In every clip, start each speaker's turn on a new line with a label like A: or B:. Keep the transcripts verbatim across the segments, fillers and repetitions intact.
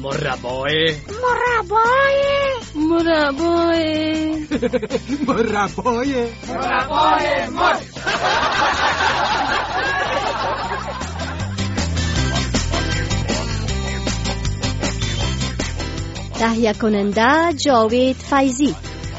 A: مربای
B: مربای
C: مربای
D: مربای
A: مربای مرد.
C: تهیه کننده جاوید فیضی.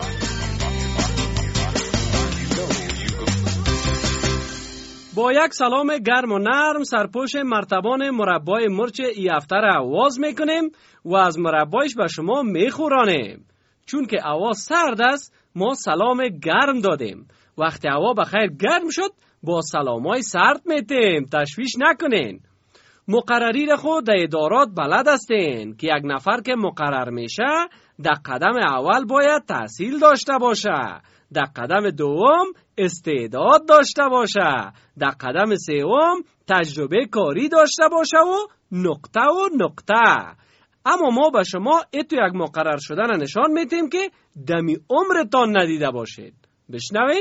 E: با یک سلام گرم و نرم سرپوش مرتبان مربای مرچ ای هفته را آواز میکنیم و از مربایش به شما میخورانیم. چون که هوا سرد است ما سلام گرم دادیم. وقتی هوا بخیر گرم شد با سلامای سرد میتیم، تشویش نکنین. مقرری را خود در ادارات بلد هستین که یک نفر که مقرر میشه در قدم اول باید تحصیل داشته باشه، در قدم دوم استعداد داشته باشه، در قدم سوم تجربه کاری داشته باشه و نقطه و نقطه. اما ما به شما ایتو یک مقرر شدن نشان میتیم که دمی عمرتان ندیده باشید. بشنوین؟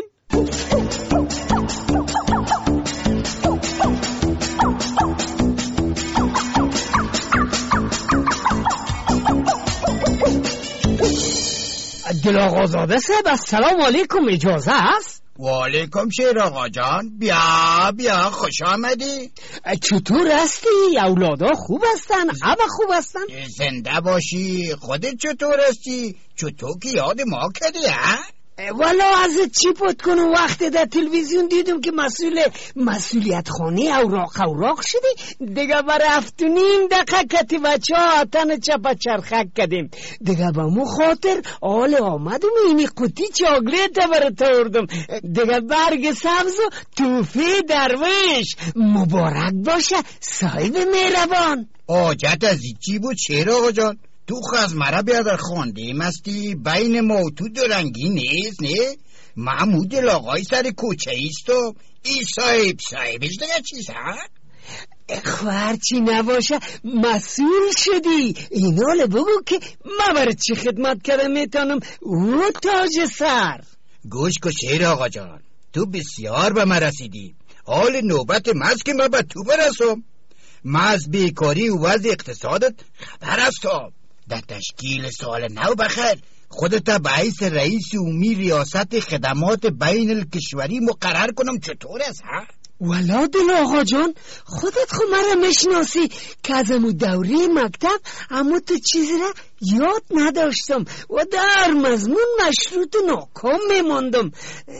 F: دل آقازاده صاحب السلام علیکم، اجازه است؟
G: و علیکم شیر آقا جان، بیا بیا خوش آمدی.
F: چطور هستی؟ اولادا خوب هستن؟ همه خوب هستن؟
G: زنده باشی. خودت چطور هستی؟ چطور که یاد ما کردی ها؟
F: والا از چی پت کنم، وقت در تلویزیون دیدم که مسئول مسئولیت خانه اوراق اوراق شدی دیگه. برای هفتونیم دقیقه کتی بچه ها تن چپا چرخک کردیم دیگه. با مو خاطر آل آمدم اینی قطی چاگلیت برات آوردم دیگه. برگ سبز و توفی درویش مبارک باشه صاحب مهربان.
G: آجت از چی بود شیر آقا جان؟ تو خواست مرا بیادر خانده مستی بین ما و تو درنگی نیست نه؟ محمود لاغای سر کوچه ایست و ای صاحب صاحبش دیگه چیست ها؟
F: خوارچی نباشه مسئول شدی. اینال بگو که ما برای چی خدمت کرده میتونم او تاج سر.
G: گوش کو شیر آقا جان، تو بسیار به من رسیدی. حال نوبت ماست که ما به تو برسم. ما از بیکاری و وضع اقتصادت خبر هستم. در تشکیل سال نو بخیر خودت باعث رئیس عمومی ریاست خدمات بین الکشوری مقرر کنم. چطور است ها؟
F: والا دل آقا جان خودت خو مرا مشناسی که از امو دوری مکتب اما تو چیزی را یاد نداشتم و در مضمون مشروط و ناکام میماندم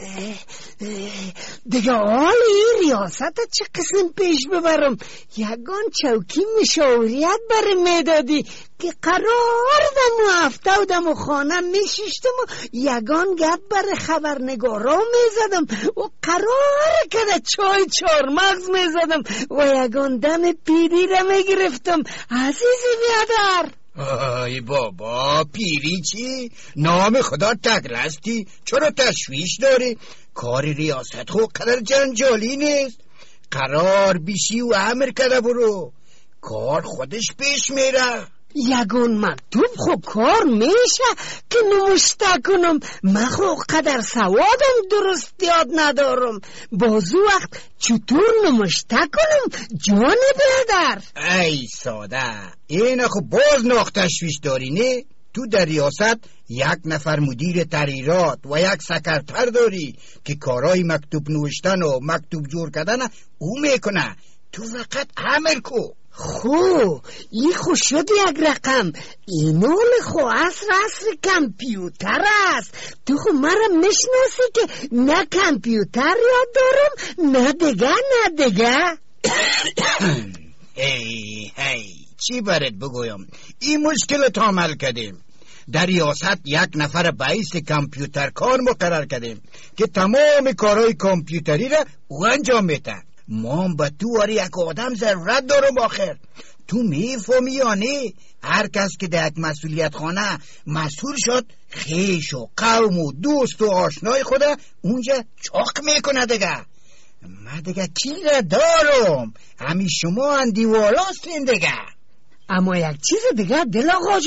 F: دیگه. حال این ریاست چه قسم پیش ببرم؟ یگان چوکی مشاوریت برای میدادی که قرار دمو هفته و دمو خانه میشیشتم و یگان گپ برای خبرنگارا میزدم و قرار که ده چای چار مغز میزدم و یگان دم پیری را میگرفتم. عزیزی بیادر
G: آی بابا پیری چی؟ نام خدا تگلستی، چرا تشویش داری؟ کار ریاست خود قدر جنجالی نیست. قرار بیشی و امر کرده برو، کار خودش پیش میره.
F: یگون مکتوب خب کار میشه که نمشته کنم. من خب قدر سوادم درست یاد ندارم. بازو وقت چطور نمشته کنم جان برادر؟
G: ای ساده این خب باز ناخ تشویش داری نه؟ تو در ریاست یک نفر مدیر تحریرات و یک سکرتر داری که کارهای مکتوب نوشتن و مکتوب جور کردن او میکنه. تو فقط عمل کو.
F: خو این خو شد یک رقم. اینال خو عصر عصر کمپیوتر است. تو خو مرا مشناسی که نه کمپیوتر یاد دارم نه دیگه نه دیگه.
G: هی هی چی برات بگویم؟ این مشکلت عمل کردیم. در ریاست یک نفر باعث کامپیوتر کار مقرر کردیم که تمام کارهای کامپیوتری را او انجام میده. ما با تو واری یک آدم ضرورت دارم. آخر تو میفهمی یا نه؟ هر کس که در یک مسئولیت خانه مسئول شد خیش و قوم و دوست و آشنای خود اونجا چاق میکنه دیگه. من دیگه چی را دارم؟ همین شما اندیوالاستین دیگه.
F: اما یک چیز دیگه دل آقا جان،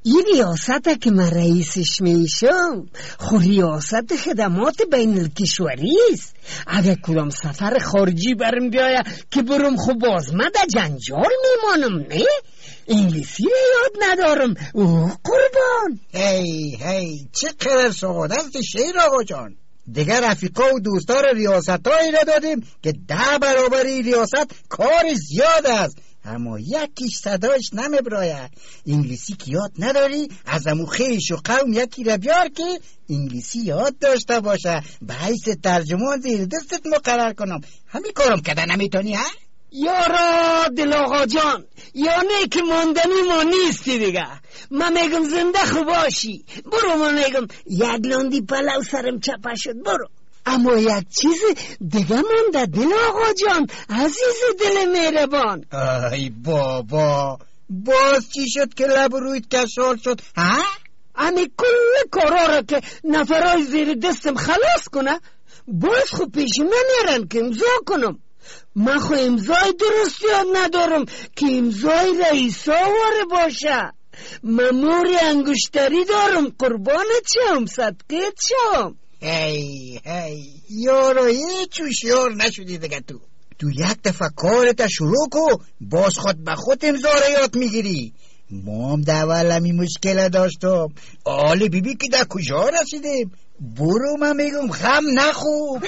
F: این ریاست که من رئیسش میشم خو ریاست خدمات بین الکشوری است. اگه کدام سفر خارجی برم بیایه که برم خو باز من در جنجال میمانم. نه انگلیسی رو یاد ندارم. اوه قربان.
G: هی هی چقدر سعادت شیر آقا جان. دیگر رفیقا و دوستا رو ریاست هایی را دادیم که ده برابر این ریاست کار زیاد است، اما یکیش صداش نمیبرایه. انگلیسی که یاد نداری از امو خیش و قوم یکی را بیار که انگلیسی یاد داشته باشه، به حیث ترجمان زیر دستت مقرر کنم. همین کارم کده نمیتونی ها؟
F: یارا دل آقا جان، یا نه که ماندنی ما نیستی دیگه. من میگم زنده خوب باشی برو. من میگم یک لاندی پلو سرم چپه شد برو. اما یک چیز دیگه مونده دل آقا جان، عزیز دل مهربان.
G: ای بابا باز چی شد که لب رویت کشال شد ها؟
F: امی کل کارا را که نفرای زیر دستم خلاص کنه باز خود پیش نمیرن که امضا کنم. من خو امضای درست یاد ندارم که امضای رئیس آواره باشه. ممور انگشتری دارم قربان چم صدقه چم.
G: هی هی یارو هیچ هوشیار نشدی دیگه. تو تو یک دفعه کارت شروع کو باز خود به خود امضا را یاد میگیری. ما هم دولمی مشکل داشتم. آله بیبی که در کجا رسیدیم؟ برو من میگم خم نخوب.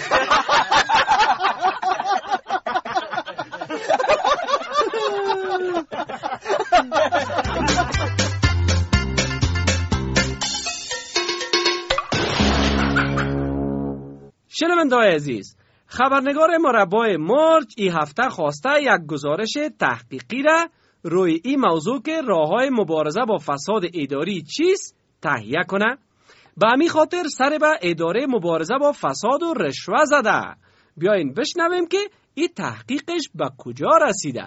E: شنونده‌های عزیز، خبرنگار مربای مرج این هفته خواسته یک گزارش تحقیقی را روی این موضوع که راه‌های مبارزه با فساد اداری چیست تهیه کنه. به همین خاطر سر به اداره مبارزه با فساد و رشوه زده. بیاین بشنویم که این تحقیقش به کجا رسیده.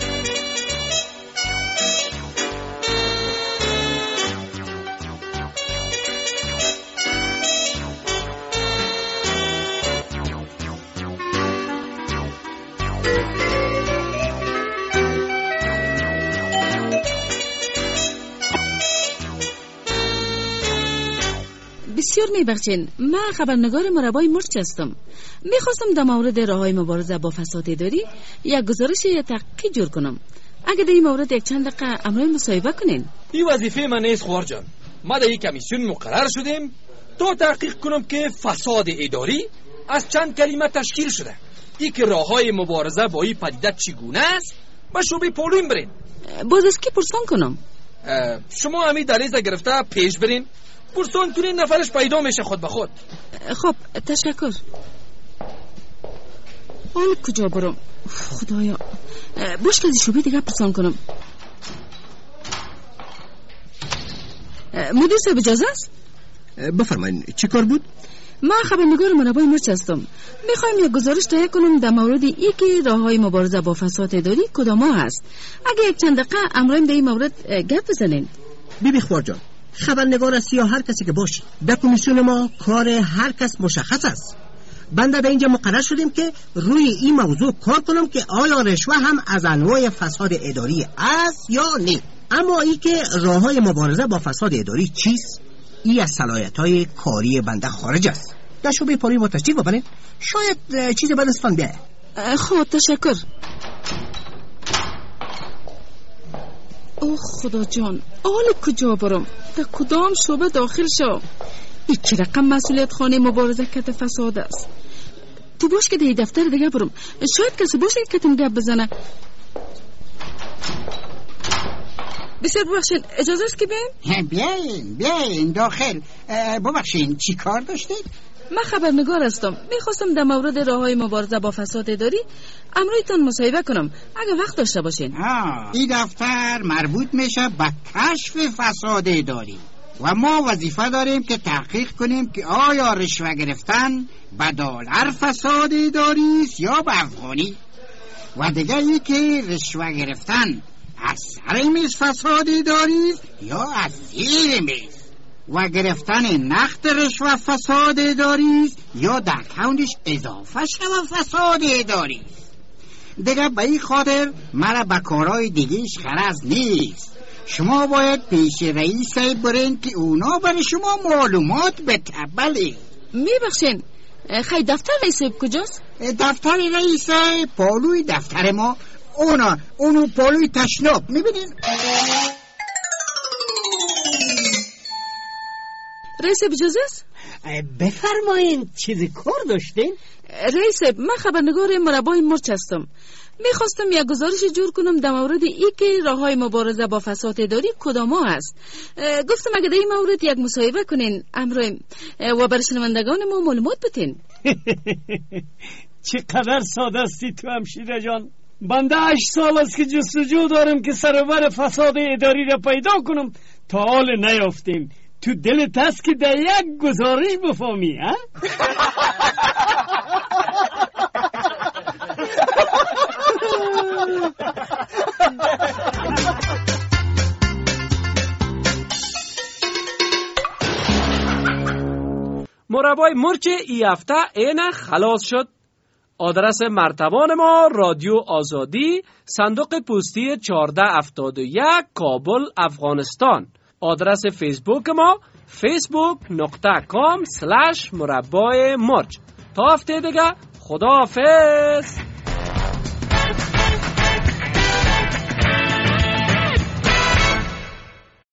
B: بسیار میبخشین، من خبرنگار مربای مرج هستم. میخواستم در مورد راههای مبارزه با فساد اداری یک گزارش تحقیقی جور کنم. اگه در این مورد یک چند دقیقه امروز مصاحبه کنین.
A: این وظیفه من نیست خوار جان. ما در یک کمیسیون مقرر شدیم تا تحقیق کنم که فساد اداری از چند کلمه تشکیل شده. این که راههای مبارزه با این پدیده چگونه است و شما پولیم برین.
B: باز از کی پرسان کنم؟
A: شما همین دلیزه گرفته پیش برین، پرسان کنین، نفرش پیدا میشه خود به خود.
B: خب تشکر. حال کجا برم؟ خدایا باش که از شبیه دیگه پرسان کنم. مدیر صاحب اجازه است؟
D: بفرمایین چی کار بود؟
B: من خبرنگار مربای مرج هستم. میخوایم یک گزارش تهیه کنم در مورد ای که راههای مبارزه با فساد اداری کدام‌ها هست. اگه یک چند دقیقه امروز در این مورد گپ بزنین.
D: بیبی خوار جان، خبرنگار است یا هر کسی که باشی، در کمیسیون ما کار هر کس مشخص است. بنده در اینجا مقرر شدیم که روی این موضوع کار کنم که آیا رشوه هم از انواع فساد اداری است یا نه. اما ای که راههای مبارزه با فساد اداری چیست، ای از صلاحیت‌های کاری بنده خارج است. در شبه پاری با تشریف ببرید، شاید چیز به دستتان بیاید.
B: خب تشکر. اوه خدا جان، آل کجا برم؟ در کدام شعبه داخل شو؟ این چه رقم مسئولیت خانه مبارزه کت فساد است؟ تو باش که در دفتر دیگه برم، شاید کسی باشه که کتم گپ بزنه. بسیار ببخشید، اجازه است که بیم؟
G: بیاین بیاین داخل. ببخشید چی کار داشتید؟
B: من خبرنگار هستم. میخواستم در مورد راههای مبارزه با فساد اداری امروزتان مصاحبه کنم اگه وقت داشته باشین.
G: آه این دفتر مربوط میشه به کشف فساد اداری و ما وظیفه داریم که تحقیق کنیم که آیا رشوه گرفتن به دلار فساد اداری است یا به افغانی، و دیگه ای که رشوه گرفتن از سر میز فساد اداری است یا از زیر میز، و گرفتن نقد رشوه فساد اداری است یا در اکاونتش اضافه شده فساد اداری است. دیگه به این خاطر مرا به کارهای دیگهش غرض نیست. شما باید پیش رئیس برین که اونا برای شما معلومات بتبلی.
B: میبخشین خیلی دفتر رئیس کجاست؟
G: دفتر رئیس پالوی دفتر ما، اونا اونو پالوی تشناب میبینین؟
B: رئیس اجازه است؟
F: بفرمایین چیزی کار داشتین؟
B: رئیس من خبرنگار مربای مرچ هستم. میخواستم یک گزارش جور کنم در مورد ای که راه های مبارزه با فساد اداری کدام ها هست. گفتم اگه در این مورد یک مصاحبه کنین امروز و برای شنوندگان ما معلومات بتین.
F: چقدر ساده استی تو همشیره جان. بنده هشت سال است که جستجو دارم که سرور فساد اداری را پیدا کنم، تا حال نیافتیم. تو دلت هست که در یک گزارش بفهمی ها؟
E: مربای مرچ ای هفته اینه خلاص شد. آدرس مرتبان ما رادیو آزادی، صندوق پستی چهارده هفتاد و یک، کابل، افغانستان. آدرس فیسبوک ما فیسبوک نقطه کام سلش مربای مرچ. تا هفته دیگه خدا حافظ.